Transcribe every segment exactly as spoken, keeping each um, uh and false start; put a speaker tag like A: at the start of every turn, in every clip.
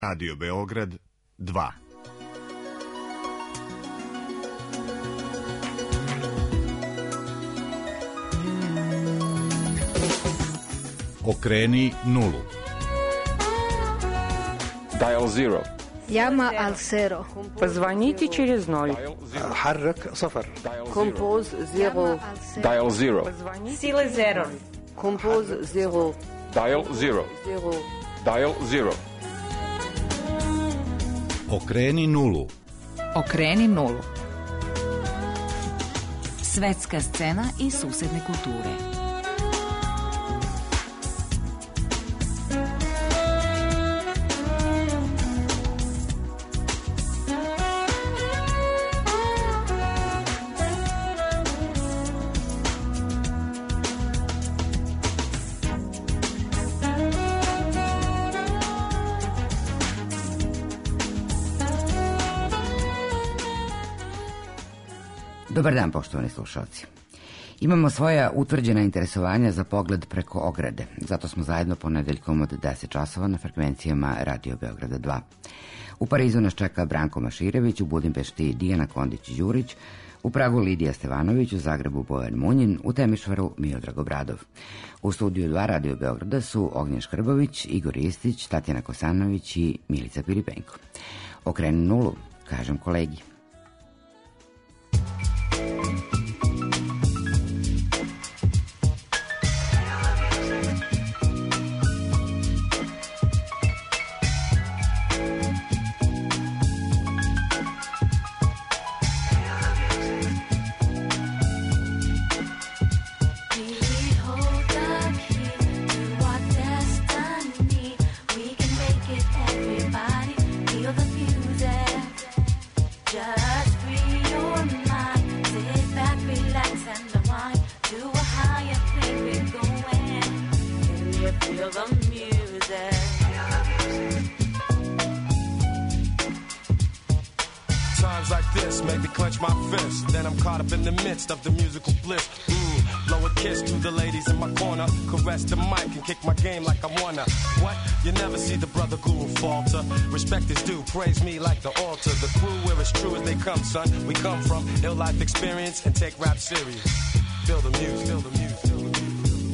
A: Radio Beograd dva. Okreni nulu.
B: Dial zero.
C: Llama al cero.
D: Позвоните через ноль.
E: حرك صفر.
D: Compose zero.
B: Dial zero.
D: Сила zero. Compose zero.
B: Dial zero.
D: Zero.
B: Dial zero.
A: Okreni nulu.
F: Okreni nulu. Svetska scena i susedne kulture.
G: Dobar dan, poštovani slušalci. Imamo svoja utvrđena interesovanja za pogled preko ograde, zato smo zajedno ponedeljkom od deset časova na frekvencijama Radio Beograda dva. U Parizu nas čeka Branko Maširević, u Budimpešti Dijana Kondić-Đurić, u Pragu Lidija Stevanović, u Zagrebu Bojan Munjin, u Temišvaru Miodrag Obradov. U studiju dva Radio Beograda su Ognjen Škrbović, Igor Istić, Tatjana Kosanović i Milica Piripenko. Okreni nulu, kažem kolegi.
H: Of the musical bliss, mm, blow a kiss to the ladies in my corner, caress the mic and kick my game like I wanna. What? You never see the brother guru falter. Respect is due, praise me like the altar. The crew where as true as they come, son. We come from ill life experience and take rap serious. Feel the music, feel the music, feel the music.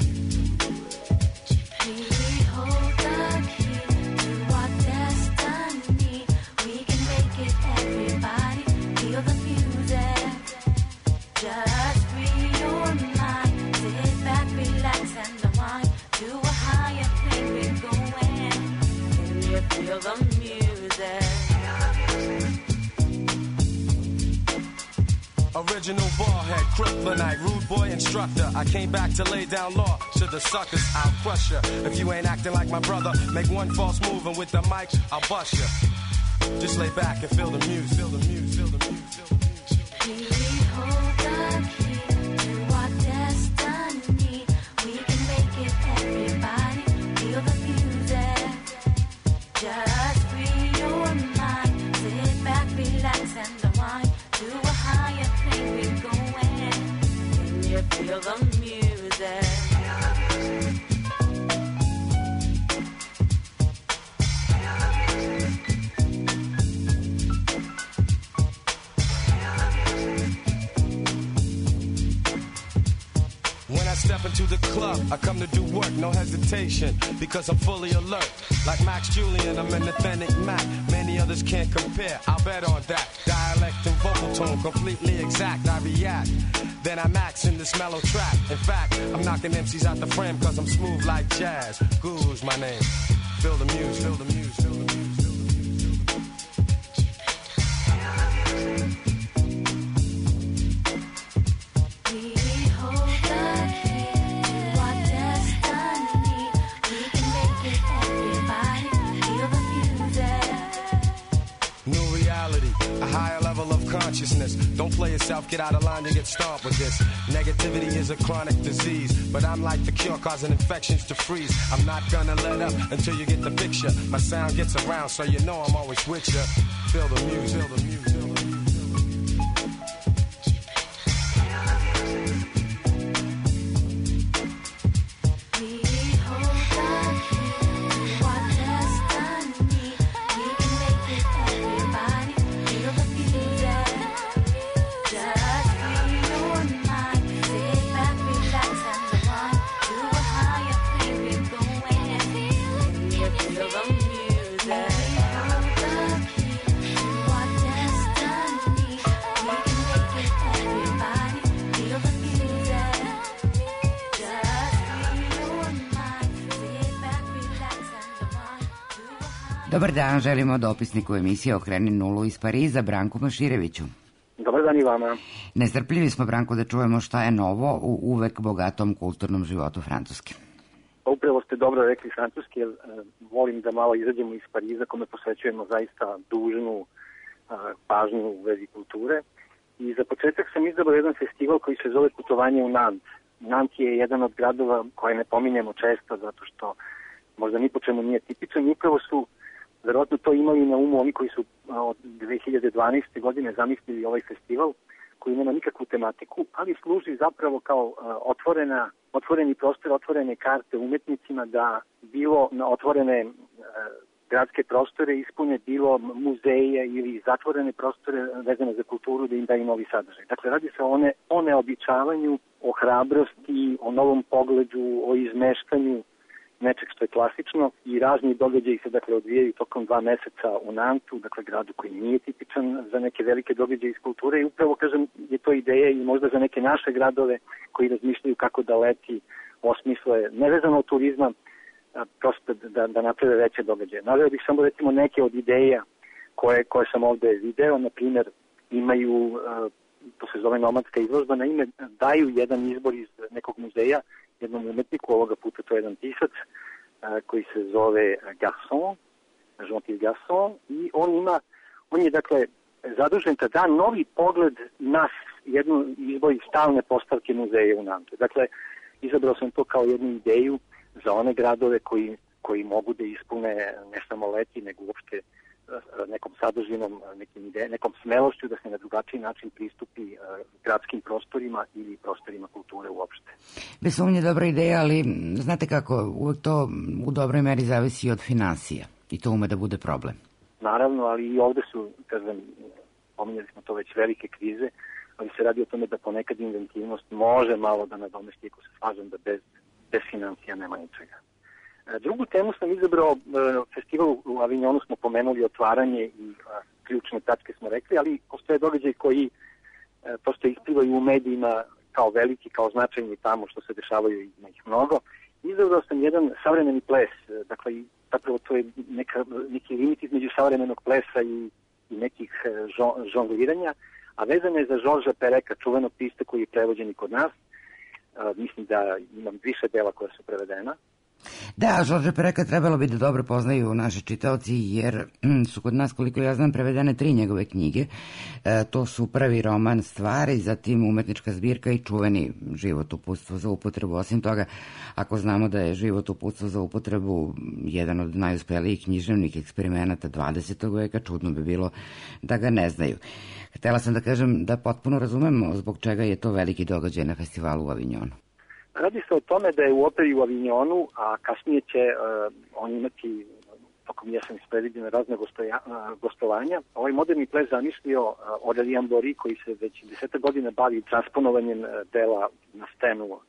H: Original ballhead, kryptonite, rude boy instructor. I came back to lay down law to the suckers. I'll crush ya. If you ain't acting like my brother, make one false move and with the mic, I'll bust ya. Just lay back and feel the music, feel the music, feel the music, feel the music.
I: We hold the key to our destiny. We can make it, everybody. Feel the music. Just free your mind. Sit back, relax and unwind. To a higher plane we're going. Can you feel the music?
H: When I step into the club, I come to do work, no hesitation, because I'm fully alert. Like Max Julian, I'm an authentic Mac. Many others can't compare, I'll bet on that. Dialect and vocal tone, completely exact, I react. Then I max in this mellow track. In fact, I'm knocking M Cs out the frame, cause I'm smooth like jazz. Guru's my name. Feel the music, feel the music, feel the music. Consciousness. Don't play yourself, get out of line, you get stomped with this. Negativity is a chronic disease, but I'm like the cure, causing infections to freeze. I'm not gonna let up until you get the picture. My sound gets around, so you know I'm always with you. Feel the music, feel the music, feel the music.
I: We hold the key to our destiny. We
G: Dobar dan, želimo dopisniku emisije Okreni nulu iz Pariza, Branku Mašireviću.
J: Dobar dan i vama.
G: Nestrpljivi smo, Branko, da čujemo šta je novo u uvek bogatom kulturnom životu Francuske.
J: Upravo ste dobro rekli francuski, jer uh, volim da malo izađemo iz Pariza, kome posvećujemo zaista dužnu uh, pažnju u vezi kulture. I za početak sam izabrao jedan festival koji se zove Putovanje u Nant. Nant je jedan od gradova koje ne pominjemo često, zato što možda ni po čemu nije tipičan. I upravo su verovatno to imali na umu oni koji su od dve hiljade dvanaeste. godine zamislili ovaj festival, koji nema nikakvu tematiku, ali služi zapravo kao uh, otvorena, otvoreni prostor, otvorene karte umetnicima da bilo na otvorene uh, gradske prostore ispune bilo muzeje ili zatvorene prostore vezane za kulturu da im daju novi sadržaj. Dakle, radi se o, ne, o neobičavanju, o hrabrosti, o novom pogledu, o izmeštanju nečeg što je klasično i razni događaji se dakle odvijaju tokom dva meseca u Nantu, dakle gradu koji nije tipičan za neke velike događaje iz kulture i upravo kažem je to ideja i možda za neke naše gradove koji razmišljaju kako da leti osmisle nevezano od turizma prosto da, da naprave veće događaje. Naveo bih samo recimo neke od ideja koje, koje sam ovde video, na primjer imaju, to se zove nomadska izložba, na ime daju jedan izbor iz nekog muzeja jednom umetniku, ovoga puta to je jedan pisac koji se zove Garçon, Jean-Pierre Garçon, i on ima, on je dakle zadužen da da novi pogled na jednu izbor iz stalne postavke muzeja u Nantu. Dakle, izabrao sam to kao jednu ideju za one gradove koji, koji mogu da ispune ne samo leti, nego uopšte nekom sadržinom, nekim ide, nekom smelošću da se na drugačiji način pristupi uh, gradskim prostorima ili prostorima kulture uopšte.
G: Bez sumnje dobra ideja, ali znate kako, uvek to u dobroj meri zavisi od finansija i to ume da bude problem.
J: Naravno, ali i ovde su, kažem, pominjali smo to već, velike krize, ali se radi o tome da ponekad inventivnost može malo da nadomesti, ako se slažem da bez, bez financija nema ničega. Drugu temu sam izabrao, festival u Avignonu smo pomenuli, otvaranje i ključne tačke smo rekli, ali postoje događaj koji postoje isplivaju u medijima kao veliki, kao značajni tamo što se dešavaju i ima ih mnogo. Izabrao sam jedan savremeni ples, dakle zapravo to je neka, neki limit između savremenog plesa i, i nekih žongliranja, a vezano je za Žorža Pereka, čuvenog pista koji je prevođen i kod nas. Mislim da imam više dela koja su prevedena.
G: Da, Žorže Pereka trebalo bi da dobro poznaju naši čitaoci, jer su kod nas, koliko ja znam, prevedene tri njegove knjige. E, to su prvi roman Stvari, zatim umetnička zbirka i čuveni Život uputstvo za upotrebu. Osim toga, ako znamo da je Život uputstvo za upotrebu jedan od najuspelijih književnih eksperimenata dvadesetog veka, čudno bi bilo da ga ne znaju. Htela sam da kažem da potpuno razumemo zbog čega je to veliki događaj na festivalu u Avignonu.
J: Radi se o tome da je u operi u Avignonu, a kasnije će uh, on imati, tokom jeseni predviđene razne gostoja, uh, gostovanja. Ovaj moderni ples zamislio uh, Aurélien Bory, koji se već deseta godina bavi transponovanjem uh, dela na scenu uh,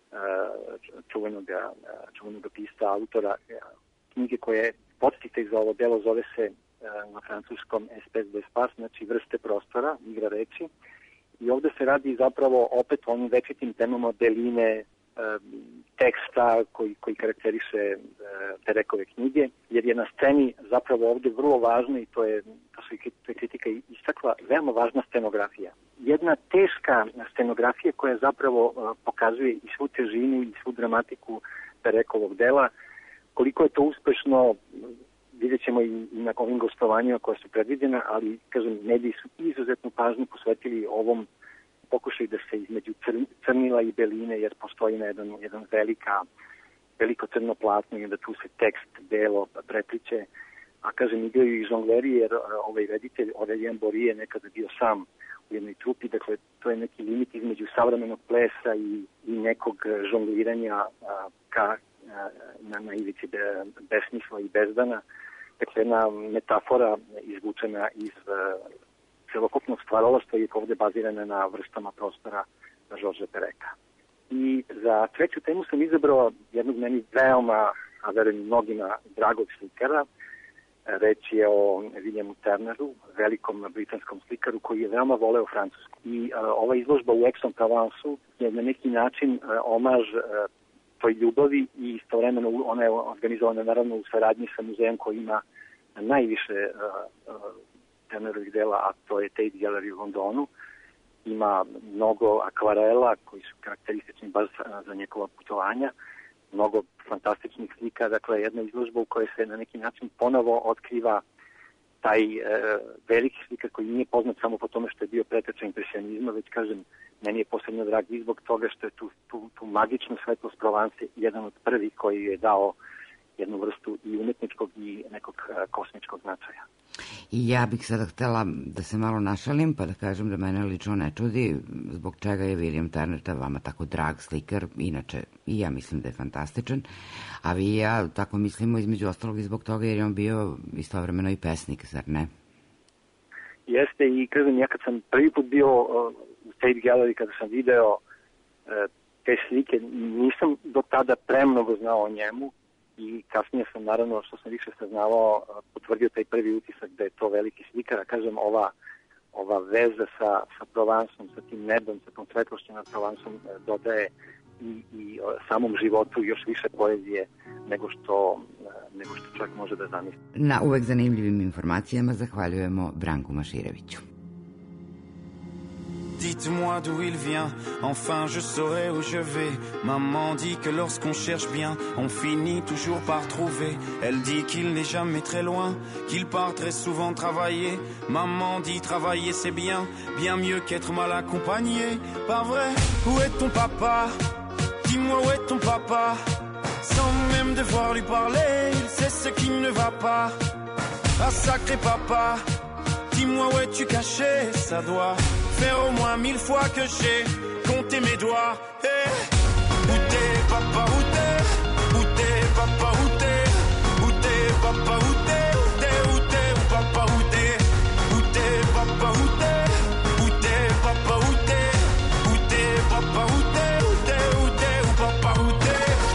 J: čuvenog, uh, čuvenog pista, autora uh, knjige koje podsticaj za ovo delo zove se uh, na francuskom Espèce d'espace, znači vrste prostora, igra reči. I ovde se radi zapravo opet o onim večitim temama beline, teksta koji, koji karakteriše te Perekove knjige, jer je na sceni zapravo ovde vrlo važno, i to je, to su i to je kritika istakla, veoma važna scenografija. Jedna teška scenografija koja zapravo uh, pokazuje i svu težinu i svu dramatiku Perekovog dela. Koliko je to uspešno, vidjet ćemo i, i na ovim gostovanjima koja su predviđena, ali, kažem, mediji su izuzetnu pažnju posvetili ovom pokušaj da se između crnila i beline, jer postoji na jedan, jedan velika, veliko crno platno i da tu se tekst belo prepliče, a kažem igraju i žongleri, jer ovaj reditelj Aurélien Bory je nekada bio sam u jednoj trupi, dakle to je neki limit između savremenog plesa i, i nekog žongliranja a, ka, a, na, na ivici be, besmisla i bezdana, dakle jedna metafora izvučena iz celokupnog stvaralaštva je ovde bazirana na vrstama prostora Žorža Pereka. I za treću temu sam izabrao jednog meni veoma, a verujem mnogima, dragog slikara. Reč je o Williamu Turneru, velikom britanskom slikaru koji je veoma voleo Francusku. I a, ova izložba u Aix-en-Provensu je na neki način a, omaž a, toj ljubavi i istovremeno ona je organizovana naravno u saradnji sa muzejom koji ima najviše uh, uh, Turnerovih dela, a to je Tate Gallery u Londonu. Ima mnogo akvarela koji su karakteristični baš za njegova putovanja, mnogo fantastičnih slika, dakle jedna izložba u kojoj se na neki način ponovo otkriva taj e, veliki slikar koji nije poznat samo po tome što je bio preteča impresionizma, već kažem, meni je posebno drag i zbog toga što je tu, tu, tu magičnu svetlost Provence jedan od prvih koji je dao jednu vrstu i umetničkog i nekog e, kosmičkog značaja.
G: I ja bih sada htela da se malo našalim pa da kažem da mene lično ne čudi zbog čega je William Turner vama tako drag slikar, inače i ja mislim da je fantastičan, a vi i ja tako mislimo između ostalog i zbog toga jer je on bio istovremeno i pesnik, zar ne?
J: Jeste i kažem, ja kad sam prvi put bio uh, u Tate Gallery, kada sam video uh, te slike, nisam do tada premnogo znao o njemu. I kasnije sam, naravno, što sam više saznavao, potvrdio taj prvi utisak da je to veliki slikar. Kažem, ova, ova veza sa, sa Provansom, sa tim nebom, sa tom svetlošću nad Provansom dodaje i, i samom životu još više poezije nego što, nego što čovjek može da zamisli.
G: Na uvek zanimljivim informacijama zahvaljujemo Branku Mašireviću.
K: Dites-moi d'où il vient, enfin je saurai où je vais. Maman dit que lorsqu'on cherche bien, on finit toujours par trouver. Elle dit qu'il n'est jamais très loin, qu'il part très souvent travailler. Maman dit travailler c'est bien, bien mieux qu'être mal accompagné. Pas vrai? Où est ton papa? Dis-moi où est ton papa? Sans même devoir lui parler, il sait ce qui ne va pas. Ah sacré papa, dis-moi où es-tu caché? Ça doit faire au moins mille fois que j'ai compté mes doigts. Hey. Où t'es, papa, où t'es? Où t'es, papa, où t'es? Où t'es, papa, où t'es? Où t'es, où t'es, où papa, où t'es? Où t'es, papa, où t'es? Où t'es, papa, où t'es? Où t'es, papa, où t'es? Où t'es, où t'es, où papa, où t'es?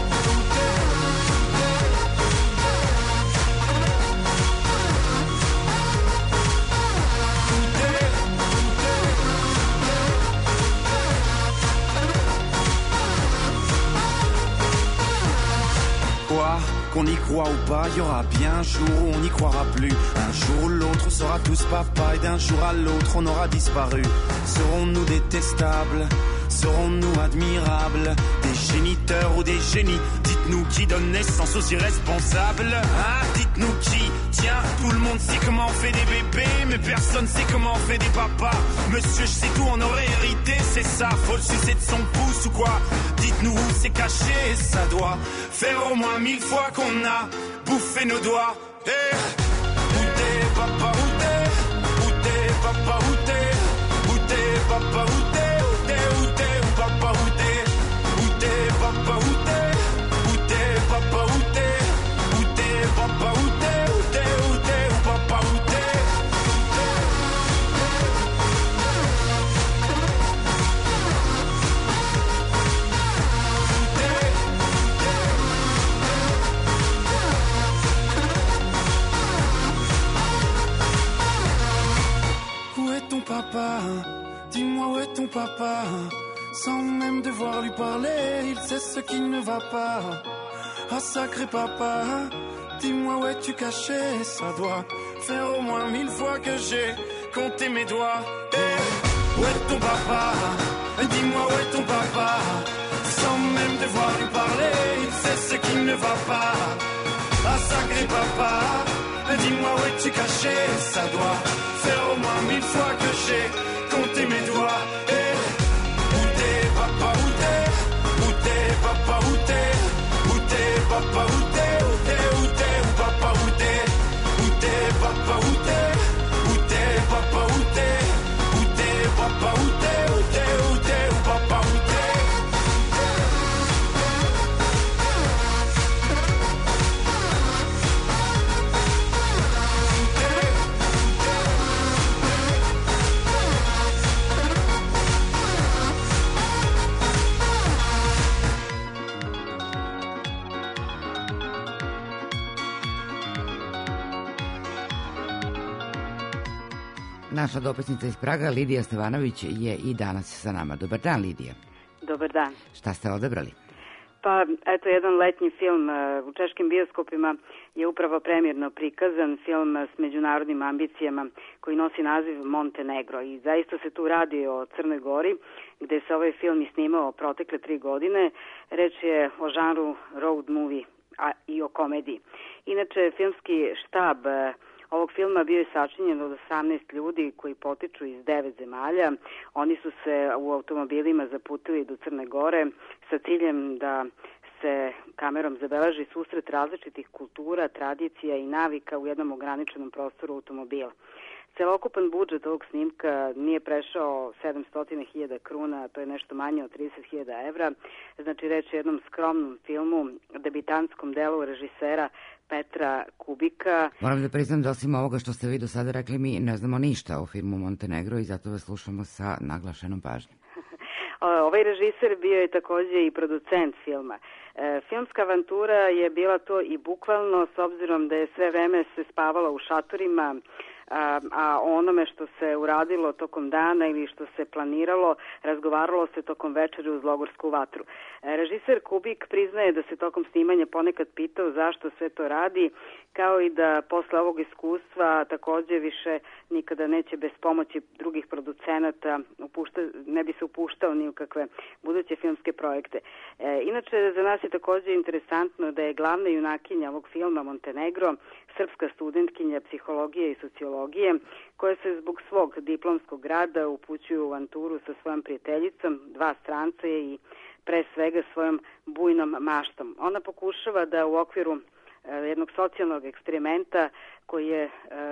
K: Qu'on y croit ou pas, il y aura bien un jour où on n'y croira plus. Un jour ou l'autre, on sera tous papa et d'un jour à l'autre, on aura disparu. Serons-nous détestables? Serons-nous admirables? Des géniteurs ou des génies? Dites-nous qui donne naissance aux irresponsables? Hein? Dites-nous qui? Tiens, tout le monde sait comment on fait des bébés, mais personne sait comment on fait des papas. Monsieur, je sais tout, on aurait hérité, c'est ça. Faut le sucer de son pouce ou quoi? Dites-nous où c'est caché, ça doit faire au moins mille fois qu'on a bouffé nos doigts. Hey. Où t'es, papa, où t'es? Où t'es, papa, où t'es? Où t'es, papa, où t'es? Où t'es, où t'es, où papa, où t'es? Où t'es, papa, où t'es? Où t'es, papa, où t'es? Où t'es, papa, où t'es? Où t'es, où t'es, où papa, où t'es? Papa, dis-moi où est ton papa? Sans même devoir lui parler, il sait ce qui ne va pas. Ah sacré papa, dis-moi où es-tu caché? Ça doit faire au moins mille fois que j'ai compté mes doigts. Hey, où est ton papa? Dis-moi où est ton papa? Sans même devoir lui parler, il sait ce qui ne va pas. Ah sacré papa, dis-moi où es-tu caché? Ça doit faire au moins mille fois que j'ai compté mes doigts. Hey. Où t'es, papa, où t'es? Où t'es, papa, où t'es? Où t'es, papa, où t'es? Où t'es, où t'es, où papa, où t'es? Où t'es, papa, où t'es? Où t'es, papa, où t'es? Où t'es, papa, où t'es? Où t'es, où t'es, où papa, où t'es?
G: Naša dopisnica iz Praga, Lidija Stevanović, je i danas sa nama. Dobar dan, Lidija.
L: Dobar dan.
G: Šta ste odabrali?
L: Pa, eto, jedan letnji film u češkim bioskopima je upravo premjerno prikazan, film s međunarodnim ambicijama koji nosi naziv Montenegro i zaista se tu radi o Crnoj Gori, gde se ovaj film i snimao protekle tri godine. Reč je o žanru road movie, a i o komediji. Inače, filmski štab ovog filma bio je sačinjen od osamnaest ljudi koji potiču iz devet zemalja. Oni su se u automobilima zaputili do Crne Gore sa ciljem da se kamerom zabeleži susret različitih kultura, tradicija i navika u jednom ograničenom prostoru automobila. Celokupan budžet ovog snimka nije prešao sedamsto hiljada kruna, to je nešto manje od trideset hiljada evra. Znači, reč je o jednom skromnom filmu, debitantskom delu režisera Petra Kubika.
G: Moram da priznam da osim ovoga što ste vi do sada rekli, mi ne znamo ništa o filmu Montenegro i zato vas slušamo sa naglašenom pažnjom.
L: Ovaj režiser bio je takođe i producent filma. E, filmska avantura je bila to i bukvalno, s obzirom da je sve vreme se spavalo u šatorima, a, a onome što se uradilo tokom dana ili što se planiralo, razgovaralo se tokom večeri uz logorsku vatru. E, režiser Kubik priznaje da se tokom snimanja ponekad pitao zašto sve to radi, kao i da posle ovog iskustva takođe više nikada neće bez pomoći drugih producenata upušta, ne bi se upuštao ni u kakve buduće filmske projekte. E, inače, za nas je takođe interesantno da je glavna junakinja ovog filma Montenegro srpska studentkinja psihologije i sociologije, koja se zbog svog diplomskog rada upućuje u avanturu sa svojom prijateljicom, dva stranca i pre svega svojom bujnom maštom. Ona pokušava da u okviru jednog socijalnog eksperimenta koji je e,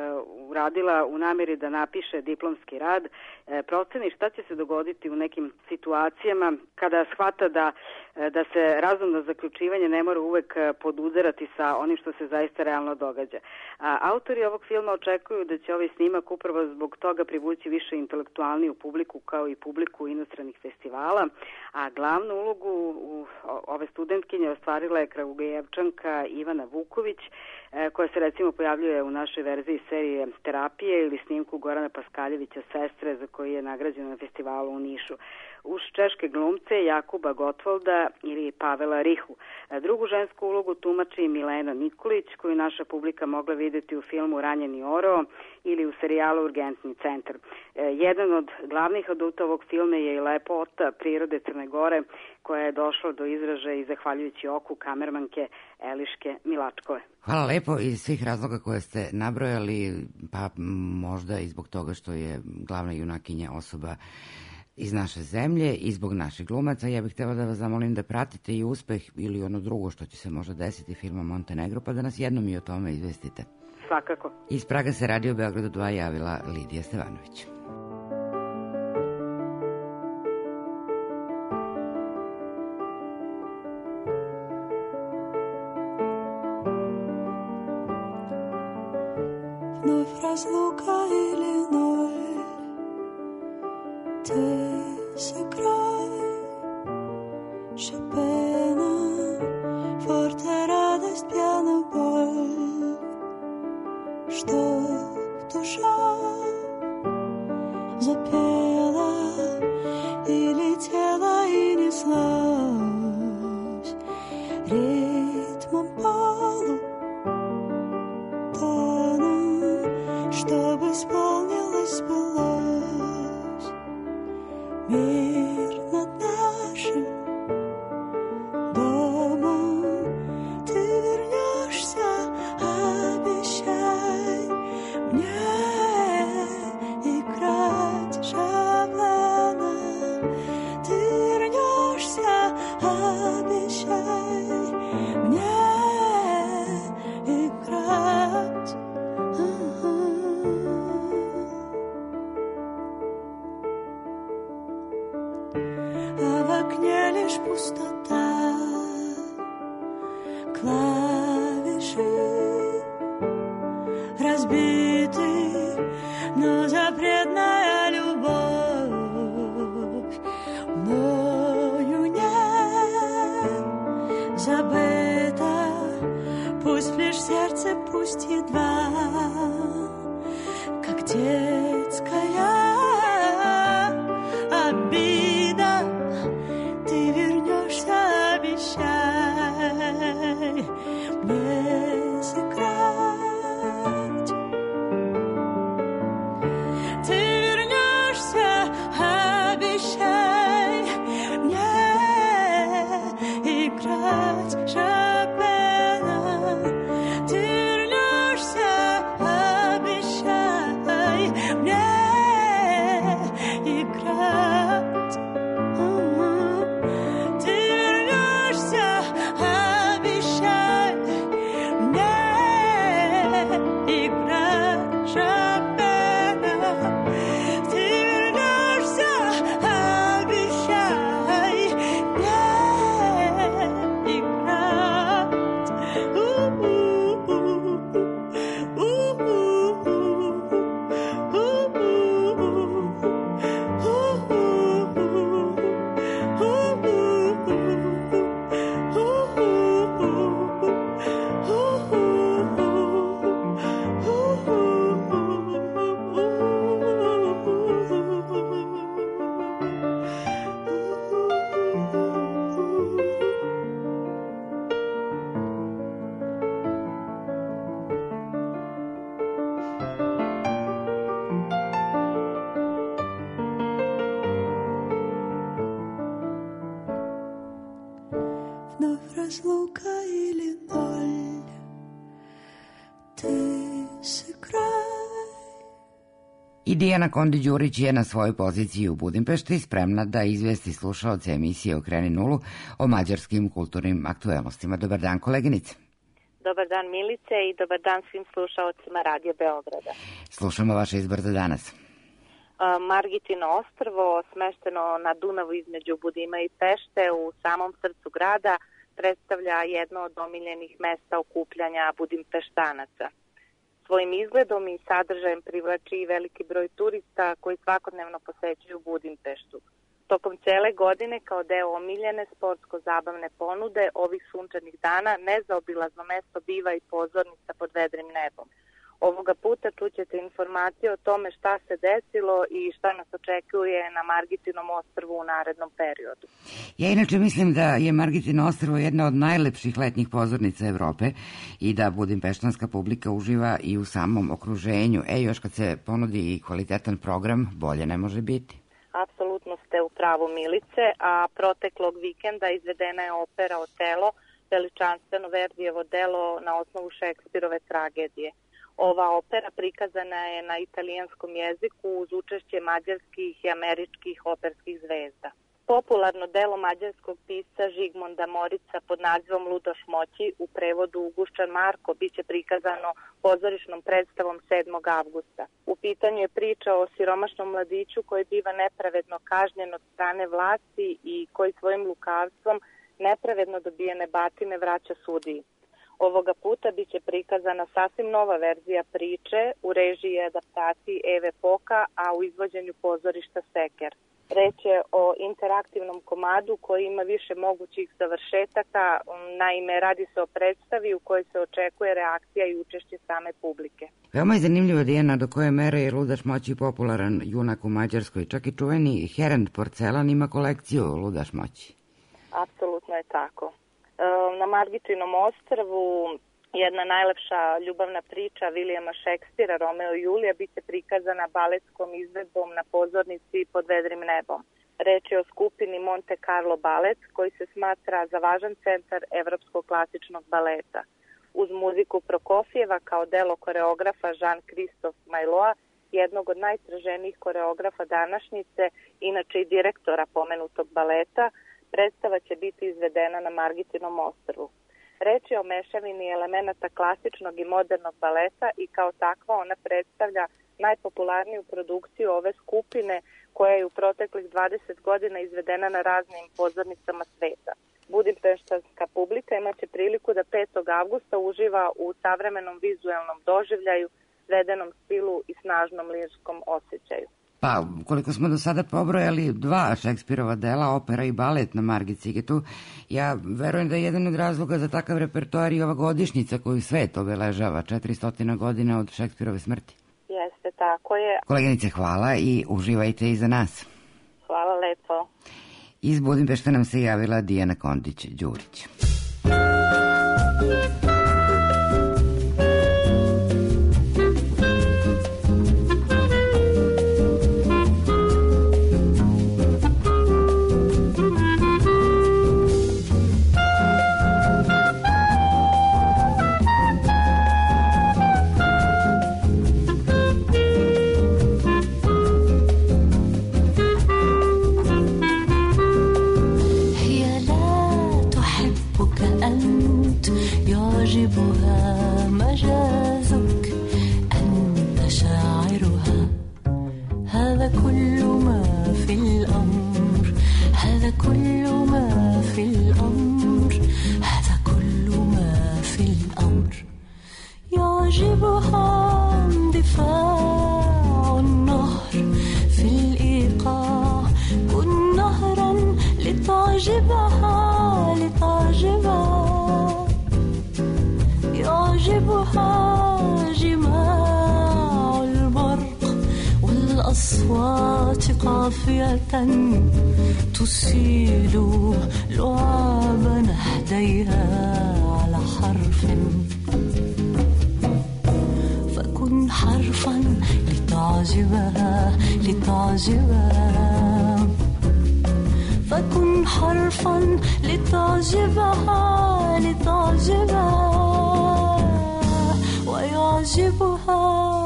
L: uradila u nameri da napiše diplomski rad, e, proceni šta će se dogoditi u nekim situacijama kada shvata da, e, da se razumno zaključivanje ne mora uvek podudarati sa onim što se zaista realno događa. A, autori ovog filma očekuju da će ovaj snimak upravo zbog toga privući više intelektualniju publiku kao i publiku inostranih festivala, a glavnu ulogu u ove studentkinje ostvarila je Kragujevčanka Ivana Vuković, e, koja se recimo pojavljuje u našoj verziji serije Terapije ili snimku Gorana Paskaljevića Sestre, za koji je nagrađena na festivalu u Nišu. Uz češke glumce Jakuba Gotvalda ili Pavela Rihu. Drugu žensku ulogu tumači Milena Nikolić, koju naša publika mogla videti u filmu Ranjeni orao ili u serijalu Urgentni centar. Jedan od glavnih aduta ovog filma je i lepota prirode Crne Gore, koja je došla do izražaja i zahvaljujući oku kamermanke Eliške Milačkove.
G: Hvala lepo. Iz svih razloga koje ste nabrojali, pa možda i zbog toga što je glavna junakinja osoba iz naše zemlje i zbog naših glumaca, ja bih htjela da vas zamolim da pratite i uspeh ili ono drugo što će se možda desiti filma Montenegro, pa da nas jednom i o tome izvestite.
L: Svakako.
G: Iz Praga se Radio Beogradu dva javila Lidija Stevanović.
K: Вновь разлука или ноль, ты сыграй Шопена, форте радость, пьяна боль, чтоб душа запела и летела и неслась ритмом полу, чтобы исполнилось, сбылось. Мир над нашим домом, ты вернешься, обещай мне играть Шаблана. Ты вернешься, обещай мне играть. А в окне лишь пустота, клавиши разбиты, но запретная любовь мною не забыта. Пусть лишь сердце, пусть едва, как детская обида, ты вернешься, обещай.
G: I Dijana Kondi-Đurić je na svojoj poziciji u Budimpešti spremna da izvesti slušaoce emisije Okreni nulu o mađarskim kulturnim aktuelnostima. Dobar dan, koleginice.
M: Dobar dan, Milice, i dobar dan svim slušaocima Radio Beograda.
G: Slušamo vaš izbor za danas.
M: Margitino ostrvo, smešteno na Dunavu između Budima i Pešte u samom srcu grada, predstavlja jedno od omiljenih mesta okupljanja Budimpeštanaca. Svojim izgledom i sadržajem privlači i veliki broj turista koji svakodnevno posećuju Budimpeštu. Tokom cele godine, kao deo omiljene sportsko-zabavne ponude, ovih sunčanih dana nezaobilazno mesto biva i pozornica pod vedrim nebom. Ovoga puta čućete informacije o tome šta se desilo i šta nas očekuje na Margitinom ostrvu u narednom periodu.
G: Ja inače mislim da je Margitino ostrvo jedna od najlepših letnjih pozornica Evrope i da budimpeštanska publika uživa i u samom okruženju. E, još kad se ponudi i kvalitetan program, bolje ne može biti.
M: Apsolutno ste u pravu, Milice, a proteklog vikenda izvedena je opera Otelo, veličanstveno Verdijevo delo na osnovu Šekspirove tragedije. Ova opera prikazana je na italijanskom jeziku uz učešće mađarskih i američkih operskih zvezda. Popularno delo mađarskog pisca Žigmonda Morica pod nazivom Ludoš moći, u prevodu Guščan Marko, biće prikazano pozorišnom predstavom sedmog avgusta. U pitanju je priča o siromašnom mladiću koji biva nepravedno kažnjen od strane vlasti i koji svojim lukavstvom nepravedno dobijene batine vraća sudiji. Ovoga puta biće prikazana sasvim nova verzija priče u režiji i adaptaciji Eve Poka, a u izvođenju pozorišta Seker. Reč je o interaktivnom komadu koji ima više mogućih završetaka, naime radi se o predstavi u kojoj se očekuje reakcija i učešće same publike.
G: Veoma je zanimljivo, Dijana, do koje mere je Ludaš moći popularan junak u Mađarskoj. Čak i čuveni Herend Porcelan ima kolekciju Ludaš moći.
M: Apsolutno je tako. Na Margitinom ostrvu jedna najlepša ljubavna priča Vilijama Šekspira, Romeo i Julija, biće prikazana baletskom izvedbom na pozornici pod vedrim nebom. Reč je o skupini Monte Carlo Balet, koji se smatra za važan centar evropskog klasičnog baleta. Uz muziku Prokofijeva kao delo koreografa Jean-Christophe Mailoa, jednog od najstraženijih koreografa današnjice, inače i direktora pomenutog baleta, predstava će biti izvedena na Margitinom ostrvu. Reč je o mešavini elemenata klasičnog i modernog baleta i kao takva ona predstavlja najpopularniju produkciju ove skupine koja je u proteklih dvadeset godina izvedena na raznim pozornicama sveta. Budimpeštanska publika imaće priliku da petog avgusta uživa u savremenom vizuelnom doživljaju, svedenom stilu i snažnom lirskom osjećaju.
G: Pa, koliko smo do sada pobrojali dva Šekspirova dela, opera i balet na Margit Sigetu, ja verujem da je jedan od razloga za takav repertoar i ova godišnjica koju svet obeležava, četiristo godina od Šekspirove smrti.
M: Jeste, tako je.
G: Koleginice, hvala i uživajte i za nas.
M: Hvala lepo.
G: Iz Budimpešte nam se javila Dijana Kondić-Đurić.
I: كل ما في الأمر هذا كل ما في الأمر هذا كل ما في الأمر يعجبها اندفاع النهر في الإيقاع كن نهرا لتعجبها لتعجبها يعجبها جماع البرق والأصوات قافية تسيل لعاب نهديها على حرف فكن حرفا لتعجبها لتعجبها فكن حرفا لتعجبها لتعجبها ويعجبها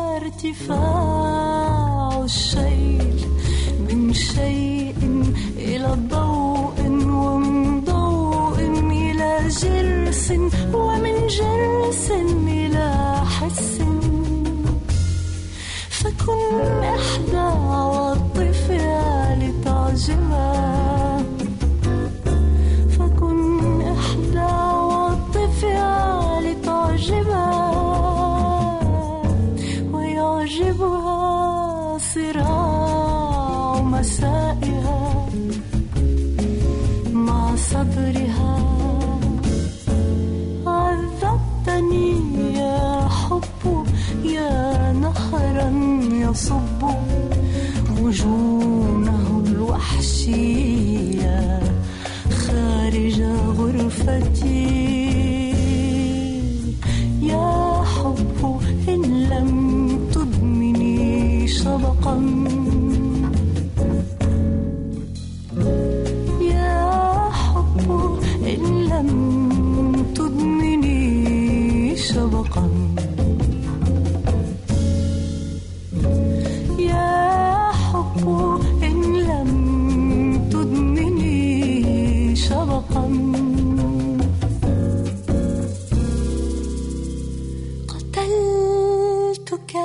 I: ارتفاع الشيل من شيء إلى ضوء ومن ضوء إلى جرس ومن جرس إلى حس فكن إحدى عواطفها لتعجبها فكن إحدى عواطفها لتعجبها ويعجبها صراع مسائها مع صبرها عذبتني يا حب يا نهرا يصب مجونه الوحشية خارج غرفتي يا حب إن لم تدمني شبقا يا حب إن لم تدمني شبقا يا حب إن لم تدمني شبقا قتلتك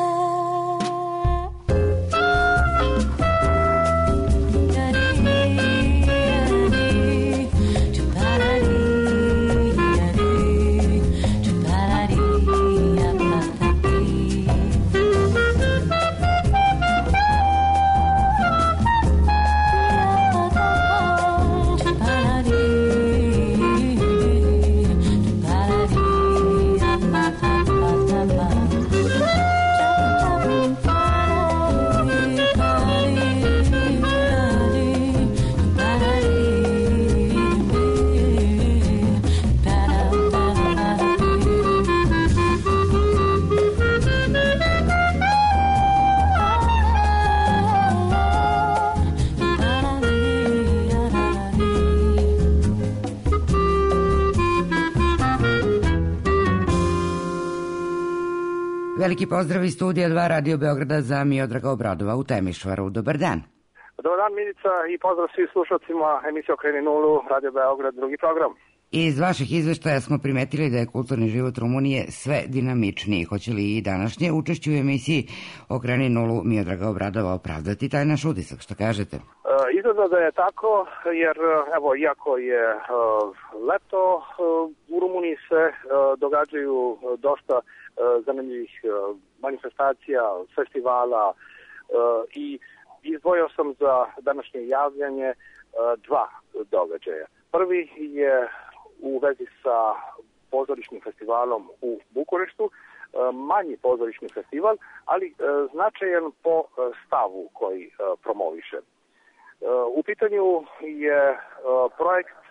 G: Veliki pozdrav iz studija dva Radio Beograda za Miodraga Obradova u Temišvaru. Dobar dan.
J: Dobar dan, Milica, i pozdrav svim slušalcima emisije Okreni nulu, Radio Beograd, drugi program.
G: Iz vaših izveštaja smo primetili da je kulturni život Rumunije sve dinamičniji. Hoće li i današnje učešće u emisiji Okreni nulu Miodraga Obradova opravdati taj naš utisak? Što kažete?
J: E, izgleda da je tako, jer evo, iako je e, leto, e, u Rumuniji se e, događaju dosta e, zanimljivih e, manifestacija, festivala e, i izdvojio sam za današnje javljanje e, dva događaja. Prvi je u vezi sa pozorišnim festivalom u Bukureštu, manji pozorišni festival, ali značajan po stavu koji promoviše. U pitanju je projekt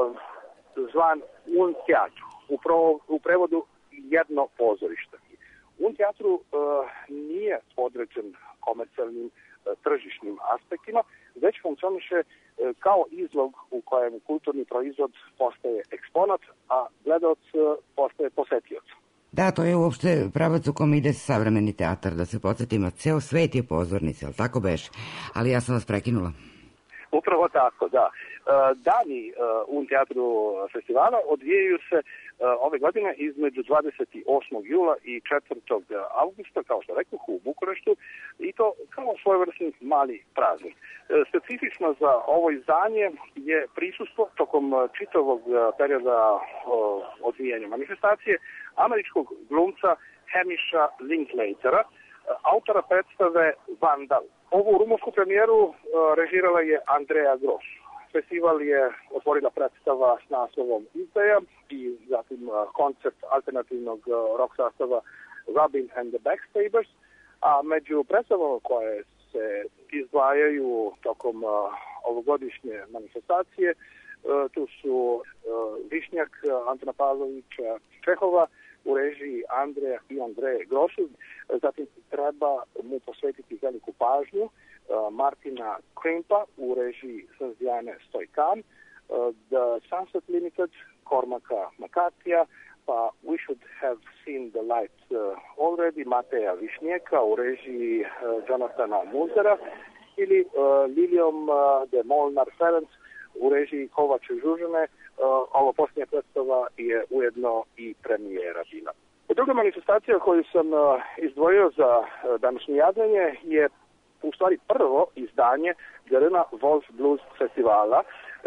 J: zvan Un teatru, u prevodu jedno pozorište. Un teatru nije podređen komercijalnim tržišnim aspektima, već funkcioniše kao izlog u kojem kulturni proizvod postaje eksponat, a gledalac postaje posetioc.
G: Da, to je uopšte pravac u kom ide savremeni teatar, da se podsjetimo, ceo svet je pozornica, ali tako beše? Ali ja sam vas prekinula.
J: Upravo tako, da. Dani Un teatru festivala odvijaju se ove godine između dvadeset osmog jula i četvrtog avgusta, kao što rekao, u Bukureštu, i to kao svojevrsni mali praznik. Specifično za ovo izdanje je prisustvo tokom čitavog perioda odvijanja manifestacije američkog glumca Hamisha Linklatera, autora predstave Vandal. Ovu rumunsku premijeru režirala je Andrea Gross. Festival je otvorila predstava s naslovom Izdaja i zatim koncert alternativnog rock sastava Robin and the Backstabbers, a među predstavama koje se izdvajaju tokom ovogodišnje manifestacije tu su Višnjak Antona Pavlovića Čehova u režiji Andreja i Andreje Grosu. Zatim treba mu posvetiti veliku pažnju Martina Krimpa u režiji Sanzijane Stojkan, The Sunset Limited Kormaka Makatija, pa We Should Have Seen the Light Already Mateja Višnjeka u režiji Jonathana Muzera ili Lilijom de Molnar Ferenc u režiji Kovače Žužane. Ovo posljednja predstava je ujedno i premijera bila. Druga manifestacija koju sam izdvojio za današnje javljanje je u stvari prvo izdanje Grna Wolf Blues festivala.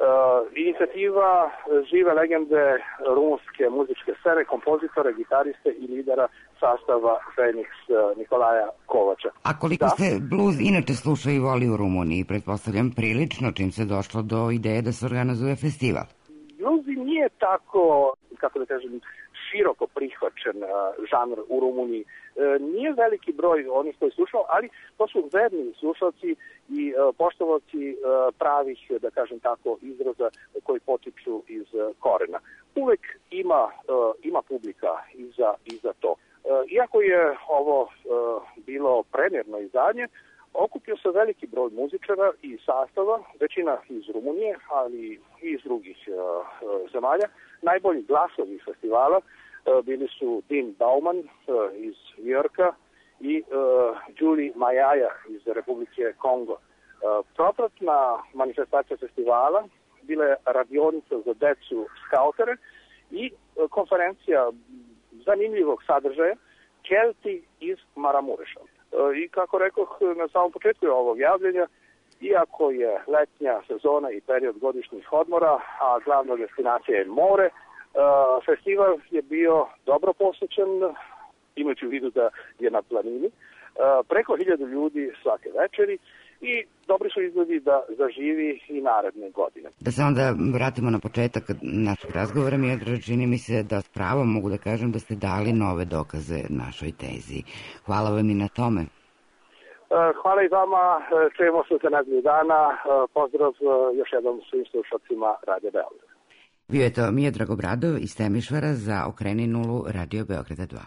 J: Inicijativa žive legende rumunske muzičke scene, kompozitore, gitariste i lidera sastava Fenix Nikolaja Kovača.
G: A koliko
J: da?
G: se blues inače sluša i voli u Rumuniji, pretpostavljam prilično, čim se došlo do ideje da se organizuje festival?
J: Blues nije tako, kako da kažem, široko prihvaćen uh, žanr u Rumuniji. E, nije veliki broj onih koji slušao, ali to su verni slušalci i uh, poštovaoci uh, pravih, da kažem tako, izraza koji potiču iz uh, korena. Uvek ima, uh, ima publika i za, i za to. Uh, iako je ovo uh, bilo premjerno izdanje, okupio se veliki broj muzičara i sastava, većina iz Rumunije, ali i iz drugih uh, zemalja. Najbolji glasovi festivala uh, bili su Dean Bauman uh, iz Njujorka i uh, Julie Majaja iz Republike Kongo. Uh, propratna manifestacija festivala bila je radionica za decu skautere i uh, konferencija zanimljivog sadržaja Kelti iz Maramureša. Uh, I kako rekoh na samom početku ovog javljenja, iako je letnja sezona i period godišnjih odmora, a glavna destinacija je more, uh, festival je bio dobro posjećen, imajući u vidu da je na planini, uh, preko hiljadu ljudi svake večeri i dobri su izgledi da zaživi i naredne godine.
G: Da se onda vratimo na početak našeg razgovora, Miodrag, čini mi se da s pravom mogu da kažem da ste dali nove dokaze našoj tezi. Hvala vam i na tome.
J: Hvala i vama, čujemo se za nedelju dana, pozdrav još jednom svim slušalcima Radio Beograd.
G: Bio je to Miodrag Obradov iz Temišvara za Okreni nulu Radio Beograda dva.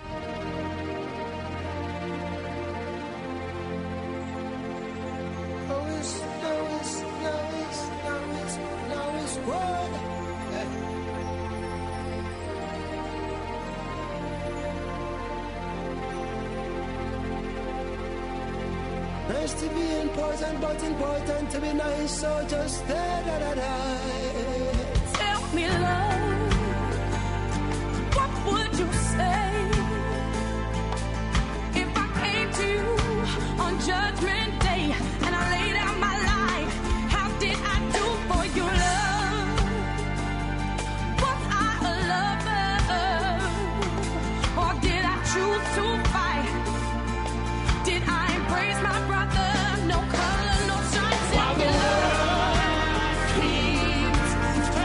N: Nice to be important, but important to be nice, so just da da da da. Tell me, love, what would you say if I came to you on Judgment Day and I laid out my life? How did I do for you, love? Was I a lover, or did I choose to fight? Did I embrace my brother? No color, no shine. Tell me, love, please.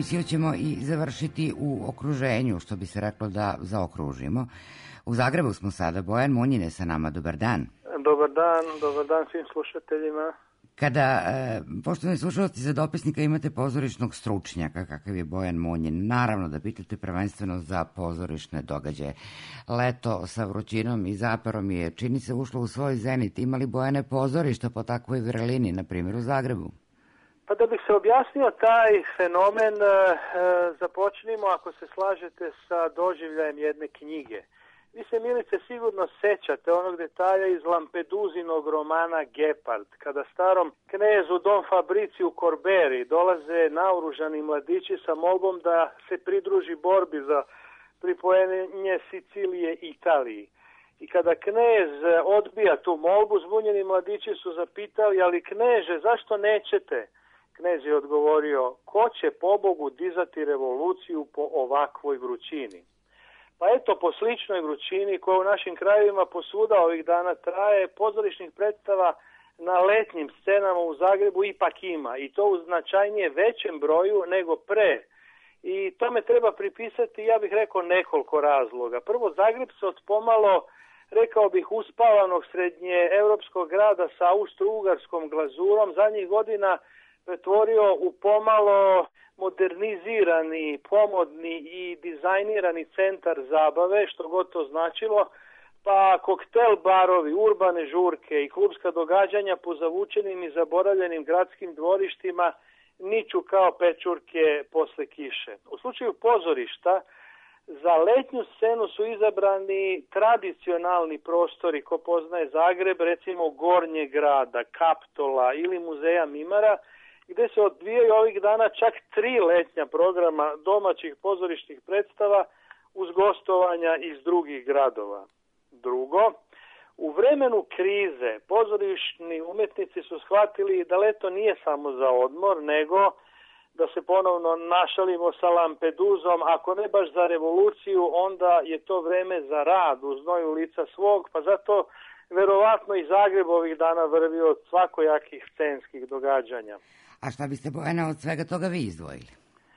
G: emisiju ćemo i završiti u okruženju, što bi se reklo da zaokružimo. U Zagrebu smo sada, Bojan Munjin je sa nama, dobar dan.
E: Dobar dan, dobar dan svim slušateljima.
G: Kada, e, poštovani slušalci, za dopisnika imate pozorišnog stručnjaka, kakav je Bojan Munjin, naravno da pitate prvenstveno za pozorišne događaje. Leto sa vrućinom i zaparom je, čini se, ušlo u svoj zenit. Ima li, Bojane, pozorišta po takvoj vrelini, na primjer u Zagrebu?
E: Pa da bih se objasnio taj fenomen, e, započnimo, ako se slažete, sa doživljajem jedne knjige. Vi se, Milice, sigurno sećate onog detalja iz Lampeduzinog romana Gepard, kada starom knezu Don Fabriciju Corberi dolaze naoružani mladići sa molbom da se pridruži borbi za pripojenje Sicilije Italiji. I kada knez odbija tu molbu, zbunjeni mladići su zapitali, ali kneže, zašto nećete? Knez je odgovorio, ko će pobogu dizati revoluciju po ovakvoj vrućini? Pa eto, po sličnoj vrućini koja u našim krajevima posvuda ovih dana traje, pozorišnih predstava na letnjim scenama u Zagrebu ipak ima, i to u značajnije većem broju nego pre. I tome treba pripisati, ja bih rekao, nekoliko razloga. Prvo, Zagreb se od pomalo, rekao bih, uspavanog srednje evropskog grada sa austro-ugarskom glazurom zadnjih godina pretvorio u pomalo modernizirani, pomodni i dizajnirani centar zabave, što god to značilo, pa koktel barovi, urbane žurke i klubska događanja po zavučenim i zaboravljenim gradskim dvorištima niču kao pečurke posle kiše. U slučaju pozorišta, za letnju scenu su izabrani tradicionalni prostori, ko poznaje Zagreb, recimo Gornjeg grada, Kaptola ili Muzeja Mimara, gde se odvijaju ovih dana čak tri letnja programa domaćih pozorišnih predstava uz gostovanja iz drugih gradova. Drugo, u vremenu krize pozorišni umetnici su shvatili da leto nije samo za odmor, nego, da se ponovno našalimo sa Lampeduzom, ako ne baš za revoluciju, onda je to vreme za rad u znoju lica svog, pa zato verovatno i Zagreb ovih dana vrvi od svakojakih scenskih događanja.
G: A šta biste, Bojana, od svega toga vi izdvojili?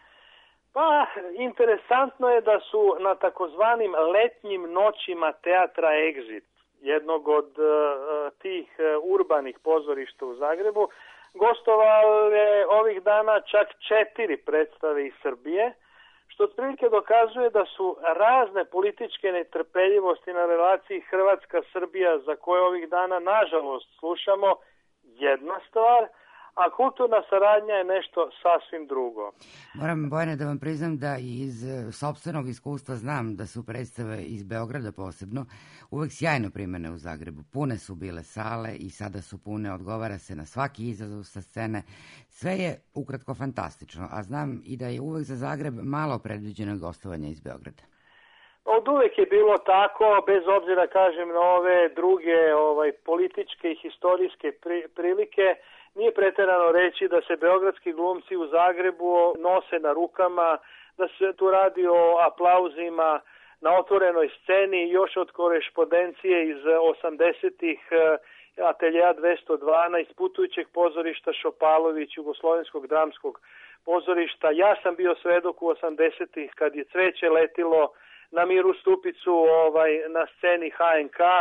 E: Pa, interesantno je da su na takozvanim letnjim noćima teatra Exit, jednog od uh, tih uh, urbanih pozorišta u Zagrebu, gostovale ovih dana čak četiri predstave iz Srbije, što otprilike dokazuje da su razne političke netrpeljivosti na relaciji Hrvatska-Srbija, za koje ovih dana nažalost slušamo, jedna stvar, a kulturna saradnja je nešto sasvim drugo.
G: Moram, Bojane, da vam priznam da iz sopstvenog iskustva znam da su predstave iz Beograda posebno uvek sjajno primene u Zagrebu. Pune su bile sale i sada su pune, odgovara se na svaki izazov sa scene. Sve je ukratko fantastično, a znam i da je uvek za Zagreb malo predviđeno gostovanje iz Beograda.
E: Od uvek je bilo tako, bez obzira, kažem, na ove druge ovaj, političke i historijske pri, prilike. Nije preterano reći da se beogradski glumci u Zagrebu nose na rukama, da se tu radi o aplauzima na otvorenoj sceni, još od korešpondencije iz osamdesetih ateljeja dvesta dvanaest, putujućeg pozorišta Šopalović, Jugoslovenskog dramskog pozorišta. Ja sam bio svedok u osamdesetih kad je cveće letilo na Miru Stupicu ovaj, na sceni ha en ka.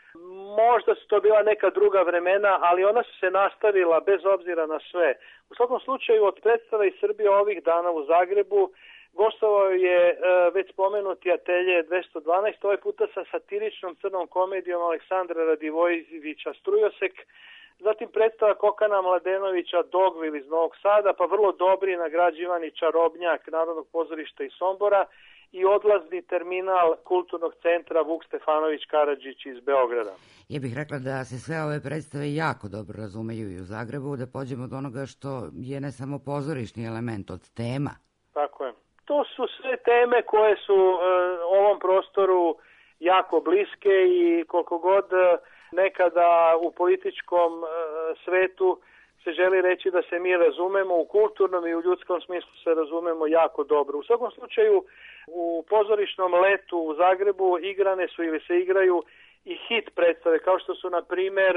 E: Možda su to bila neka druga vremena, ali ona su se nastavila bez obzira na sve. U svakom slučaju, od predstava iz Srbije ovih dana u Zagrebu gostovao je e, već spomenuti atelje dvesta dvanaest, ovaj puta sa satiričnom crnom komedijom Aleksandra Radivojevića Strujosek, zatim predstava Kokana Mladenovića Dogvil iz Novog Sada, pa vrlo dobri nagrađivani Čarobnjak Narodnog pozorišta iz Sombora i odlazni terminal Kulturnog centra Vuk Stefanović Karadžić iz Beograda.
G: Ja bih rekla da se sve ove predstave jako dobro razumeju i u Zagrebu, da pođemo od onoga što je ne samo pozorišni element, od tema.
E: Tako je. To su sve teme koje su e, ovom prostoru jako bliske i koliko god e, nekada u političkom e, svetu se želi reći da se mi razumemo, u kulturnom i u ljudskom smislu se razumemo jako dobro. U svakom slučaju, u pozorišnom letu u Zagrebu igrane su ili se igraju i hit predstave, kao što su, na primjer,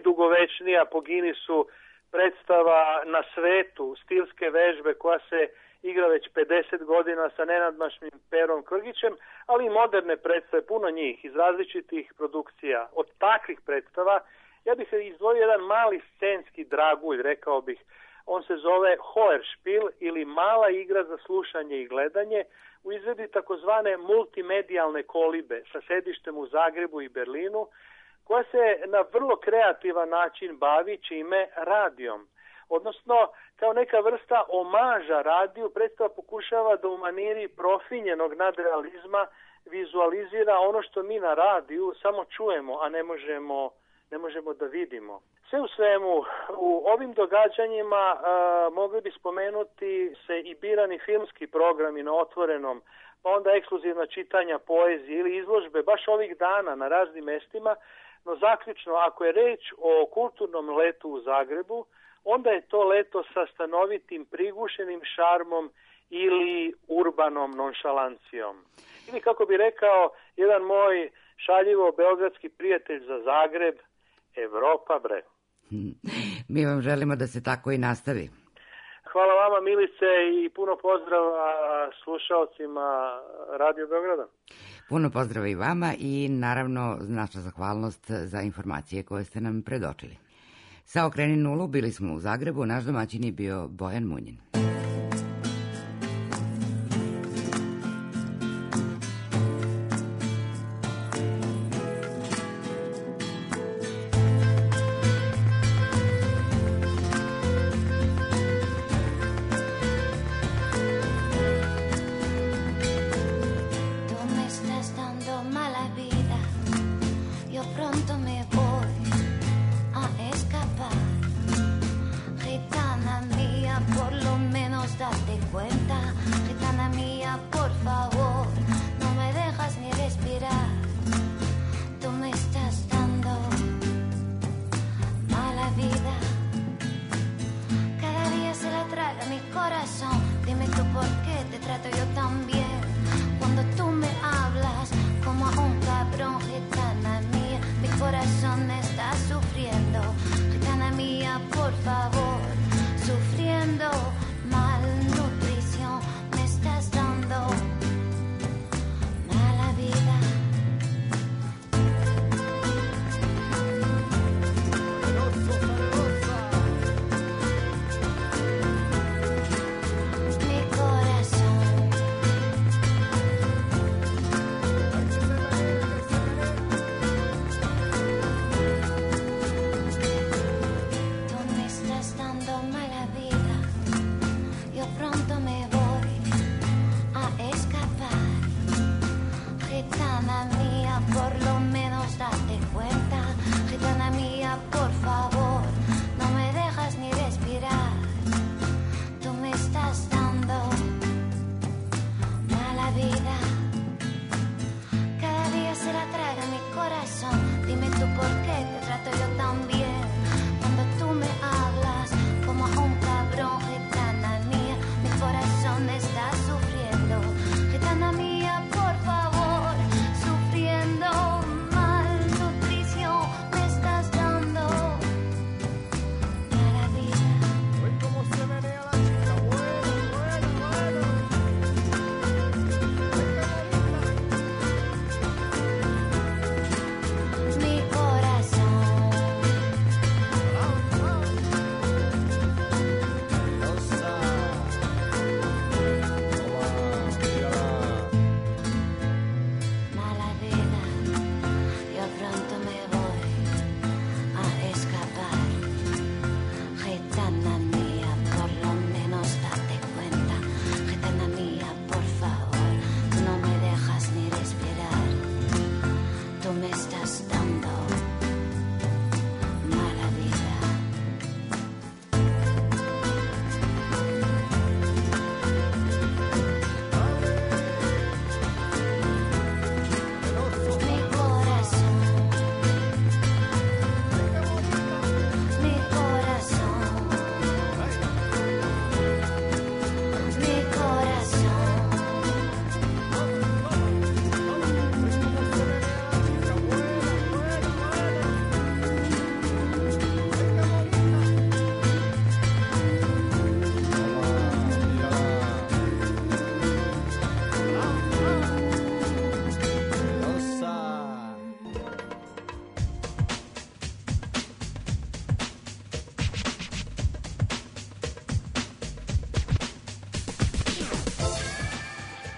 E: najdugovečnija po Guinnessu predstava na svetu, stilske vežbe, koja se igra već pedeset godina sa nenadmašnim Perom Krgićem, ali i moderne predstave, puno njih iz različitih produkcija. Od takvih predstava ja bih izdvojio jedan mali scenski dragulj, rekao bih. On se zove Heuerspiel ili mala igra za slušanje i gledanje u izvedbi takozvane multimedijalne kolibe sa sedištem u Zagrebu i Berlinu, koja se na vrlo kreativan način bavi čime radijom. Odnosno, kao neka vrsta omaža radiju, predstava pokušava da u maniri profinjenog nadrealizma vizualizira ono što mi na radiju samo čujemo, a ne možemo, ne možemo da vidimo. Sve u svemu, u ovim događanjima a, mogli bi spomenuti se i birani filmski programi na Otvorenom, pa onda ekskluzivna čitanja poezije ili izložbe baš ovih dana na raznim mestima, no zaključno, ako je reč o kulturnom letu u Zagrebu, onda je to leto sa stanovitim prigušenim šarmom ili urbanom nonšalancijom. Ili kako bi rekao jedan moj šaljivo beogradski prijatelj za Zagreb, Evropa bre.
G: Mi vam želimo da se tako i nastavi.
E: Hvala vama Milice i puno pozdrava slušaocima Radio Beograda.
G: Puno pozdrava i vama i naravno naša zahvalnost za informacije koje ste nam predočili. Sa Okreni nulu bili smo u Zagrebu, naš domaćin je bio Bojan Munjin.
I: Por lo menos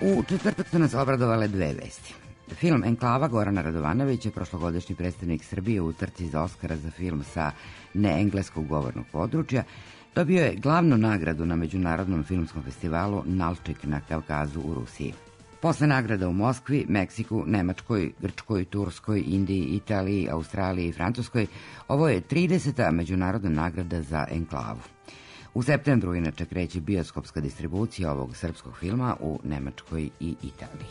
G: U četvrtak su nas obradovale dve vesti. Film Enklava Gorana Radovanovića, prošlogodišnji predstavnik Srbije u trci za Oskara za film sa neengleskog govornog područja, dobio je glavnu nagradu na Međunarodnom filmskom festivalu Nalčik na Kavkazu u Rusiji. Posle nagrada u Moskvi, Meksiku, Nemačkoj, Grčkoj, Turskoj, Indiji, Italiji, Australiji i Francuskoj, ovo je trideseta međunarodna nagrada za Enklavu. U septembru inače kreće bioskopska distribucija ovog srpskog filma u Nemačkoj i Italiji.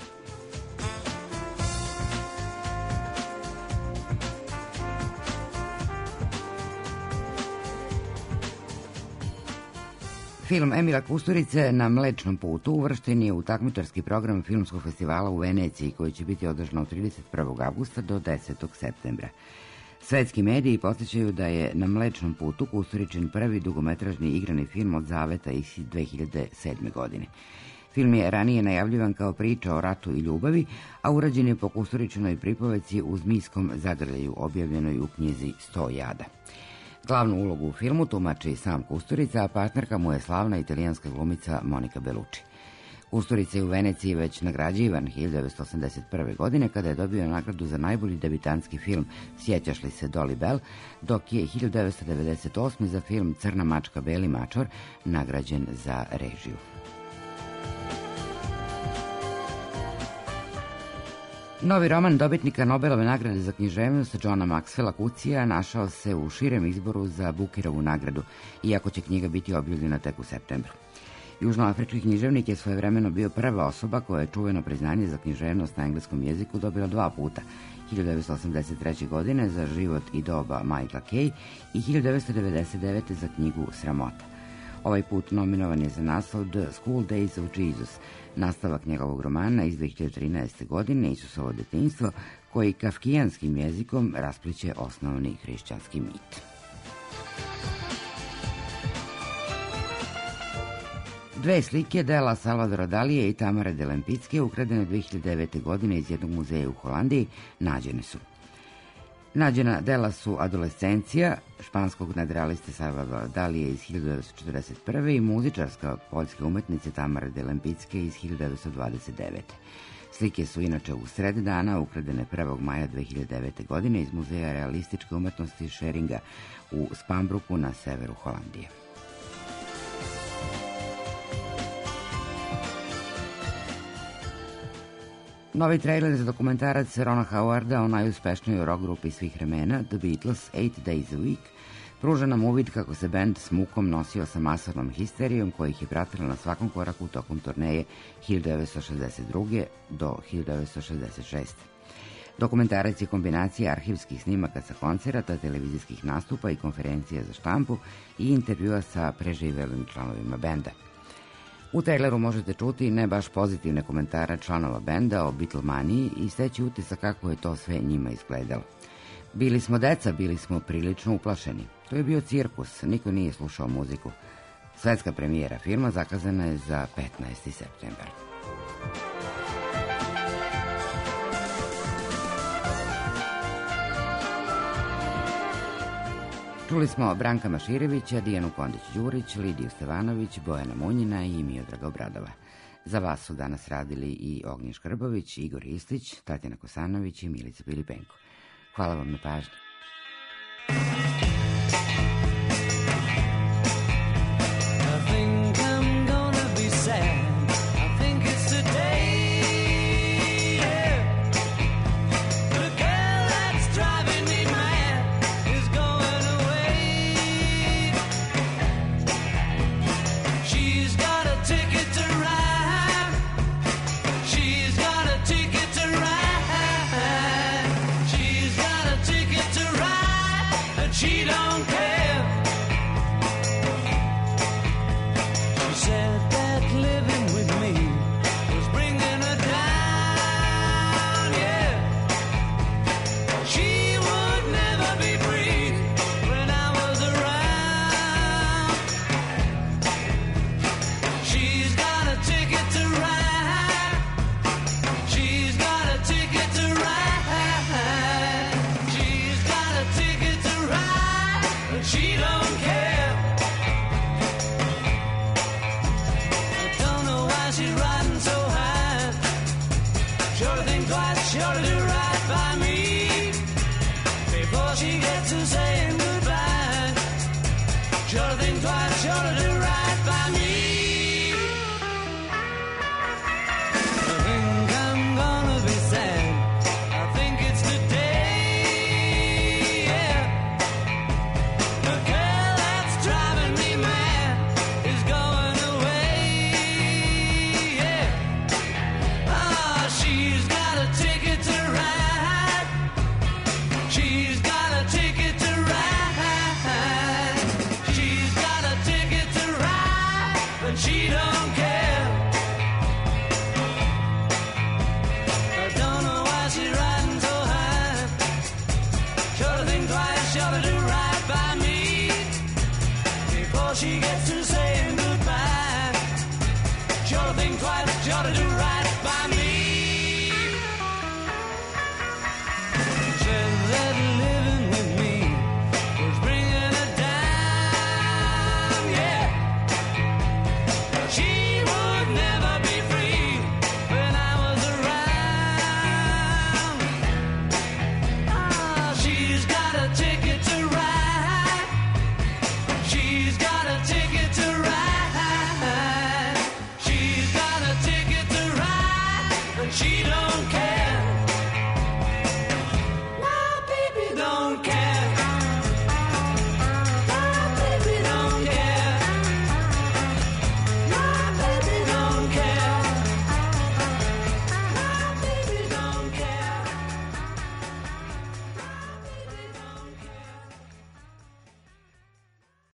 G: Film Emila Kusturice Na mlečnom putu uvršten je u takmičarski program Filmskog festivala u Veneciji, koji će biti održan od trideset prvog avgusta do desetog septembra. Svetski mediji podsjećaju da je Na mlečnom putu Kusturičin prvi dugometražni igrani film od zaveta iz dve hiljade sedme. godine. Film je ranije najavljivan kao priča o ratu i ljubavi, a urađen je po Kusturičinoj pripoveci U zmijskom zagrljaju, objavljenoj u knjizi Sto jada. Glavnu ulogu u filmu tumači sam Kusturica, a partnerka mu je slavna italijanska glumica Monika Bellucci. Kusturica je u Veneciji već nagrađivan hiljadu devetsto osamdeset prve. godine kada je dobio nagradu za najbolji debitanski film Sjećaš li se Dolly Bell, dok je hiljadu devetsto devedeset osme. za film Crna mačka, beli mačor nagrađen za režiju. Novi roman dobitnika Nobelove nagrade za književnost Johna Maxwella Kucija našao se u širem izboru za Bookerovu nagradu, iako će knjiga biti objavljena tek u septembru. Južnoafrički književnik je svojevremeno bio prva osoba koja je čuveno priznanje za književnost na engleskom jeziku dobila dva puta, hiljadu devetsto osamdeset treće. godine za Život i doba Michaela Kay i hiljadu devetsto devedeset devete. za knjigu Sramota. Ovaj put nominovan je za naslov The School Days of Jesus, nastavak njegovog romana iz dve hiljade trinaeste. godine Isusovo detinjstvo, koji kafkijanskim jezikom raspliće osnovni hrišćanski mit. Dve slike dela Salvadora Dalije i Tamare de Lempicke, ukradene dve hiljade devete. godine iz jednog muzeja u Holandiji, nađene su. Nađena dela su Adolescencija španskog nadrealiste Salvadora Dalije iz hiljadu devetsto četrdeset prve. i muzičarska poljske umetnice Tamare de Lempicke iz hiljadu devetsto dvadeset devete. Slike su inače u sred dana ukradene prvog maja dve hiljade devete. godine iz Muzeja realističke umetnosti Scheringa u Spambruku na severu Holandije. Novi trailer za dokumentarac Rona Howarda o najuspešnijoj rock grupi svih vremena, The Beatles, Eight Days a Week, pruža nam uvid kako se bend s mukom nosio sa masovnom histerijom koja ih je pratila na svakom koraku tokom turneje hiljadu devetsto šezdeset druge. do hiljadu devetsto šezdeset šeste. Dokumentarac je kombinacija arhivskih snimaka sa koncerata, televizijskih nastupa i konferencija za štampu i intervjua sa preživelim članovima benda. U traileru možete čuti ne baš pozitivne komentare članova benda o Beatlemaniji i steći utisak kako je to sve njima izgledalo. Bili smo deca, bili smo prilično uplašeni. To je bio cirkus, niko nije slušao muziku. Svetska premijera filma zakazana je za petnaesti septembar. Čuli smo Branka Maširevića, Dijanu Kondić-Đurić, Lidiju Stevanović, Bojana Munjina i Miodraga Obradova. Za vas su danas radili i Ognjen Škrbović, Igor Istić, Tatjana Kosanović i Milica Pilipenko. Hvala vam na pažnji.